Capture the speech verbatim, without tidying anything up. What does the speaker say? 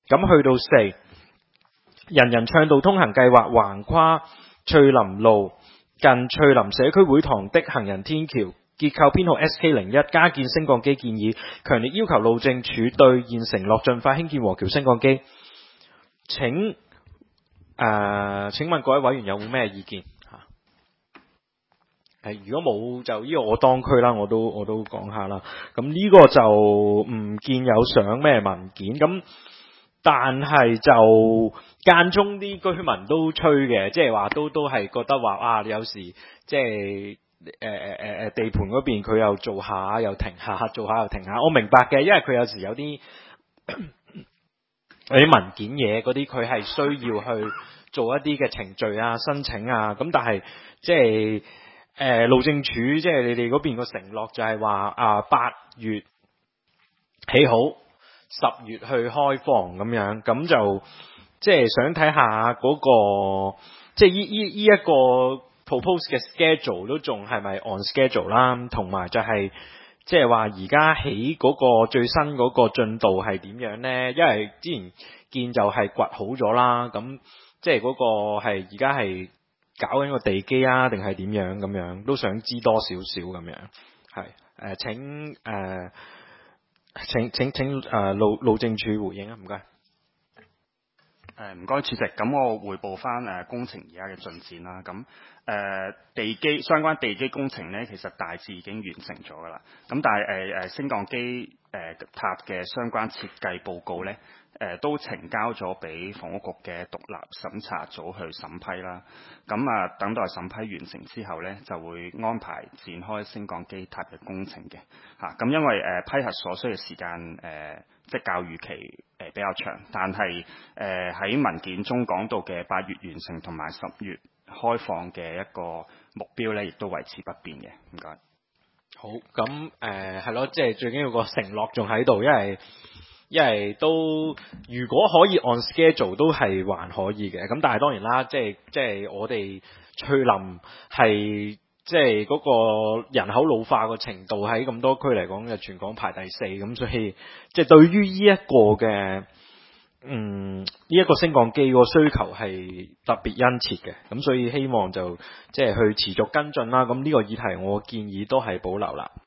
咁去到四，人人暢道通行計劃橫跨翠林路近翠林社區會堂的行人天橋，結構編號 S K 零一，加建升降機建議，強烈要求路政署兌現承諾，盡快興建和橋升降機。請誒、呃，請問各位委員有冇咩意見嚇？係如果冇就呢個我當區啦，我都我都講下啦。咁呢個就唔見有上咩文件，咁但係就間中啲居民都吹嘅，即係話都都係覺得話啊，有時即係誒誒誒誒地盤嗰邊佢又做下又停下，做下又停下。我明白嘅，因為佢有時有啲有啲文件嘢嗰啲，佢係需要去做一啲嘅程序啊、申請啊。咁但係即係誒路政署即係你哋嗰邊個承諾就係話啊八月起好，十月去開放咁樣，咁就即係想睇下嗰個即係依依依一個 propose 嘅 schedule 都仲係咪 on schedule 啦，同埋就係即係話而家起嗰個最新嗰個進度係點樣呢？因為之前見就係掘好咗啦，咁即係嗰個係而家係搞緊個地基啊，定係點樣咁樣，都想知多少少咁樣。係誒、呃、請誒。呃請請請誒、呃、路路政署回應啊，唔該。 誒唔該主席，咁我匯報翻誒工程而家嘅進展啦。咁誒、呃、地基相關地基工程咧，其實大致已經完成咗噶啦。咁但係誒誒升降機誒、呃、塔嘅相關設計報告咧，誒、呃、都呈交咗俾房屋局嘅獨立審查組去審批啦。咁啊，等待審批完成之後咧，就會安排展開升降機塔嘅工程嘅嚇。咁、啊、因為誒、呃、批核所需嘅時間誒、呃、即係較預期誒比較長，但係誒喺文件中講到嘅八月完成同埋十月開放嘅一個目標咧，亦都維持不變嘅。唔該。 好，咁誒係咯，即係最緊要個承諾仲喺度，因為因為都如果可以按 schedule 都係還可以嘅。咁但係當然啦，即係即係我哋翠林係即係嗰個人口老化個程度喺咁多區嚟講，就全港排第四。咁所以即係對於呢一個嘅嗯呢一個升降機個需求係特別殷切嘅。咁所以希望就即係去持續跟進啦。咁呢個議題我建議都係保留啦。